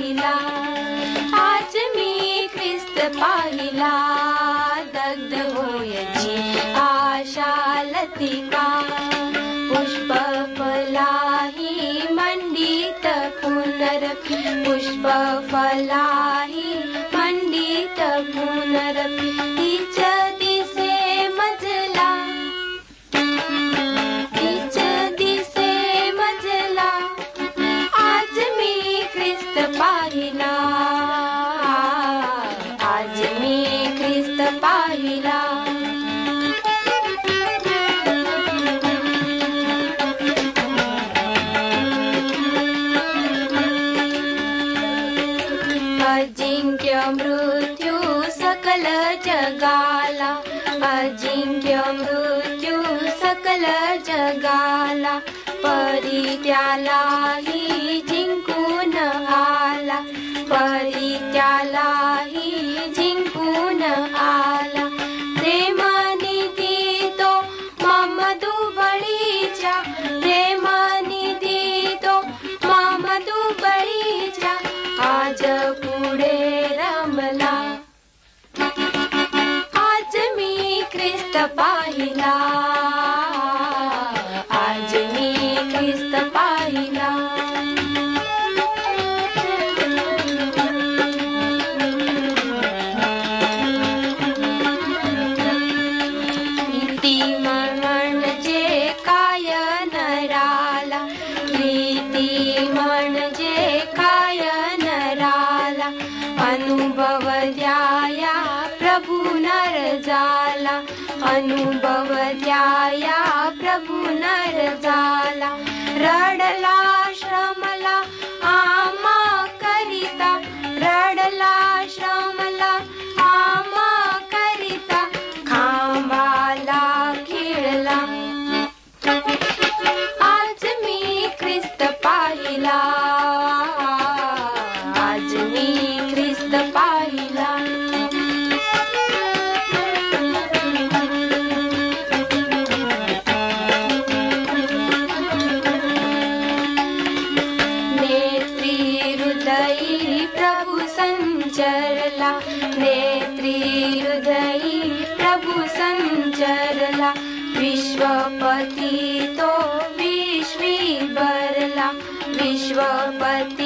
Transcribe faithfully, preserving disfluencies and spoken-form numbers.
पाहिला, आज मी ख्रिस्त पाहिला, दग्ध होयची आशा लतिका, पुष्प फलाही मंडित पुनरपि, पुष्प फलाही मंडित पुनरपि, तीच दिसे मजला, तीच दिसे मजला, आज मी ख्रिस्त पाहिला, आज मी ख्रिस्त पाहिला. अजिंक्य मृत्यू सकल जगाला, अजिंक्य मृत्यू सकल जगाला, परी त्यालाही जिंकून आला, परी त्यालाही जिंकून आला. प्रेमानिधी तो मम दुबळीच्या, प्रेमानिधी तो मम दुबळीच्या, आज पुढे रमला, आज मी ख्रिस्त पाहिला, आज मी ख्रिस्त पाहिला. प्रीती म्हणजे काय नराला, प्रीती म्हणजे काय नराला, अनुभव द्याया प्रभु नर झाला, अनुभव द्याया प्रभु नर झाला. रडला श्रमला आमा करिता, रडला श्रमला आमा करिता, खांबाला खिळला, आज मी ख्रिस्त पाहिला, आज मी ख्रिस्त पाहिला. नेत्री हृदयी प्रभु संचरला, नेत्री हृदयी प्रभु संचरला, विश्वपती तो विश्वी भरला, विश्वपती